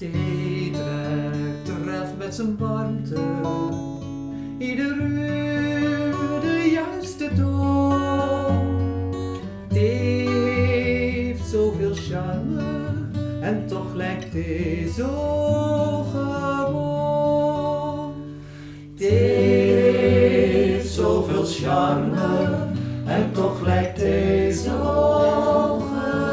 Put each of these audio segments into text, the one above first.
Thee treft met zijn warmte ieder uur de juiste toon. Thee heeft zoveel charme en toch lijkt thee zo gewoon. Thee heeft zoveel charme en toch lijkt thee zo gewoon.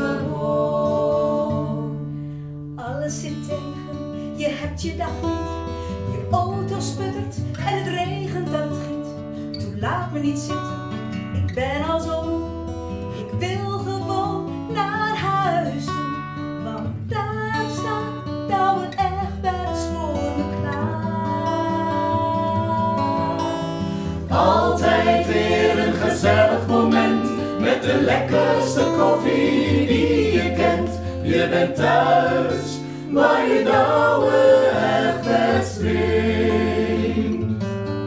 Alles zit tegen, je hebt je dag niet. Je auto sputtert en het regent en het giet. Toen laat me niet zitten, ik ben al zo moe. Ik wil gewoon naar huis toe. Want daar staat Douwe Egberts voor me klaar. Altijd weer een gezellig moment met de lekkerste koffie die je kent. Je bent thuis waar je Douwe Egberts drinkt.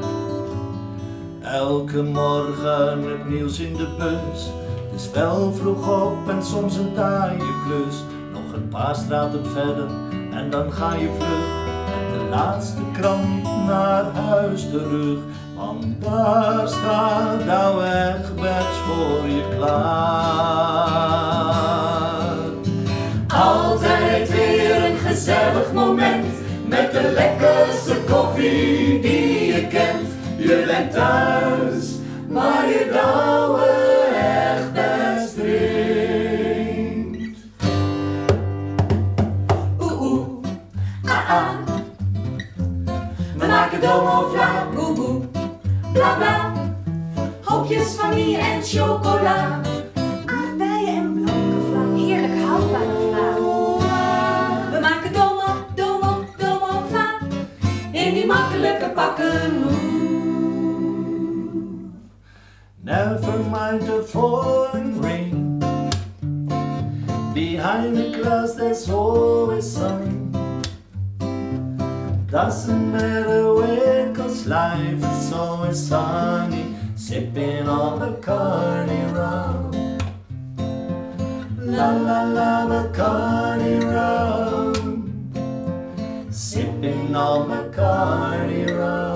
Elke morgen met nieuws in de bus. Het is wel vroeg op en soms een taaie klus. Nog een paar straten verder en dan ga je vlug met de laatste krant naar huis terug. Want daar staat Douwe Egberts voor je klaar. Altijd weer een gezellig moment met de lekkerste koffie die je kent. Je bent thuis waar je Douwe Egberts drinkt. Oeh oeh, ah. We maken domo vla, boe boe, bla bla. Hoopjes vanille en chocola. Aardbeien en blanke vla, heerlijk houdbare vla. We maken domo, domo, domo vla. In die makkelijke pakken. Never mind the falling rain. Behind the clouds there's always sun. Doesn't matter where, 'cause life is always sunny. Sipping on Bacardi rum. La la la Bacardi rum. Sipping on Bacardi rum.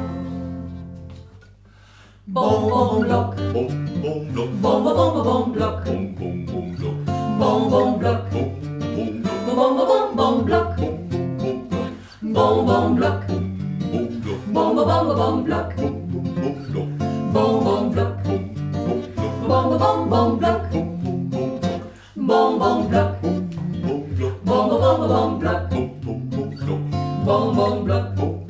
Bom bom blok, Bom bom blok, bom bom bom bom blok, bom bom bom blok, bom bom blok, bom bom blok, bom bom bom bom blok, bom bom blok, bom bom blok, bom blok, bom bom bom bom blok, bom bom blok, bom bom blok, bom bom bom blok, bom bom blok, bom bom blok, bom bom blok, bom bom blok, bom bom bom blok, bom bom blok, bom bom blok. bom